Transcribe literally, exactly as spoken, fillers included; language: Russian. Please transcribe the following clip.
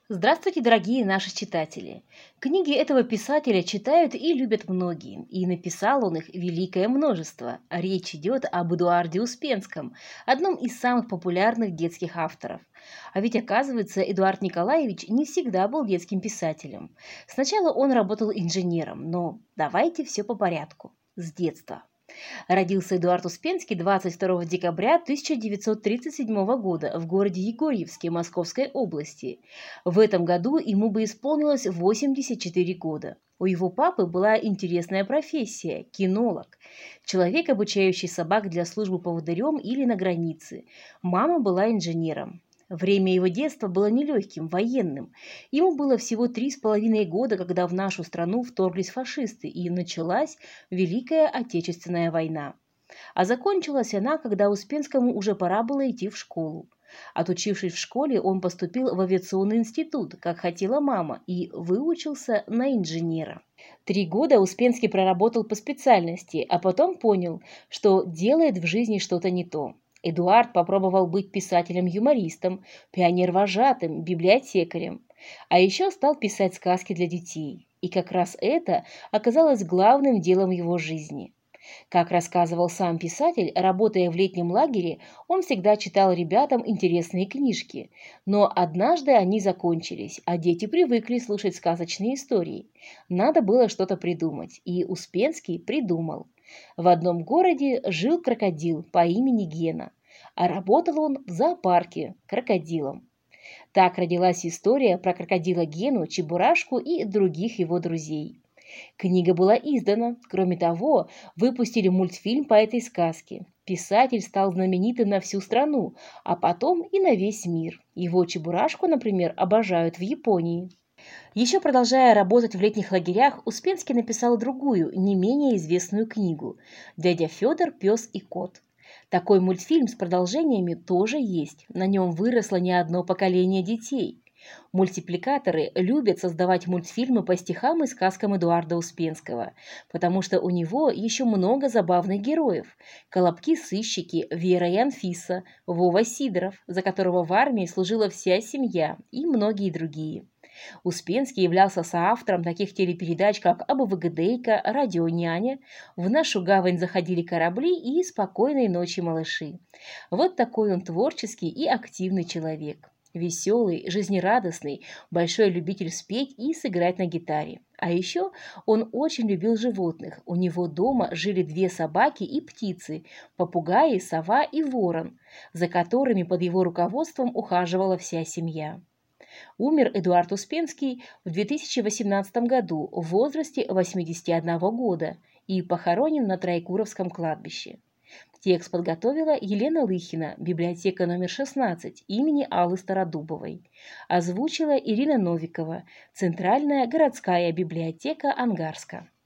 Здравствуйте, дорогие наши читатели! Книги этого писателя читают и любят многие, и написал он их великое множество. Речь идет об Эдуарде Успенском, одном из самых популярных детских авторов. А ведь, оказывается, Эдуард Николаевич не всегда был детским писателем. Сначала он работал инженером, но давайте все по порядку, с детства. Родился Эдуард Успенский двадцать второго декабря тысяча девятьсот тридцать седьмого года в городе Егорьевске Московской области. В этом году ему бы исполнилось восемьдесят четыре года. У его папы была интересная профессия – кинолог. Человек, обучающий собак для службы поводырем или на границе. Мама была инженером. Время его детства было нелегким, военным. Ему было всего три с половиной года, когда в нашу страну вторглись фашисты, и началась Великая Отечественная война. А закончилась она, когда Успенскому уже пора было идти в школу. Отучившись в школе, он поступил в авиационный институт, как хотела мама, и выучился на инженера. Три года Успенский проработал по специальности, а потом понял, что делает в жизни что-то не то. Эдуард попробовал быть писателем-юмористом, пионер-вожатым, библиотекарем, а еще стал писать сказки для детей. И как раз это оказалось главным делом его жизни. Как рассказывал сам писатель, работая в летнем лагере, он всегда читал ребятам интересные книжки. Но однажды они закончились, а дети привыкли слушать сказочные истории. Надо было что-то придумать, и Успенский придумал. В одном городе жил крокодил по имени Гена, а работал он в зоопарке крокодилом. Так родилась история про крокодила Гену, Чебурашку и других его друзей. Книга была издана. Кроме того, выпустили мультфильм по этой сказке. Писатель стал знаменитым на всю страну, а потом и на весь мир. Его Чебурашку, например, обожают в Японии. Еще продолжая работать в летних лагерях, Успенский написал другую, не менее известную книгу «Дядя Федор, пес и кот». Такой мультфильм с продолжениями тоже есть. На нем выросло не одно поколение детей. Мультипликаторы любят создавать мультфильмы по стихам и сказкам Эдуарда Успенского, потому что у него еще много забавных героев. Колобки-сыщики, Вера и Анфиса, Вова Сидоров, за которого в армии служила вся семья, и многие другие. Успенский являлся соавтором таких телепередач, как «Абвгдейка», «Радионяня», «В нашу гавань заходили корабли» и «Спокойной ночи, малыши». Вот такой он творческий и активный человек. Веселый, жизнерадостный, большой любитель спеть и сыграть на гитаре. А еще он очень любил животных. У него дома жили две собаки и птицы – попугаи, сова и ворон, за которыми под его руководством ухаживала вся семья. Умер Эдуард Успенский в две тысячи восемнадцатом году в возрасте восьмидесяти одного года и похоронен на Троекуровском кладбище. Текст подготовила Елена Лыхина, библиотека номер шестнадцать имени Аллы Стародубовой. Озвучила Ирина Новикова, Центральная городская библиотека Ангарска.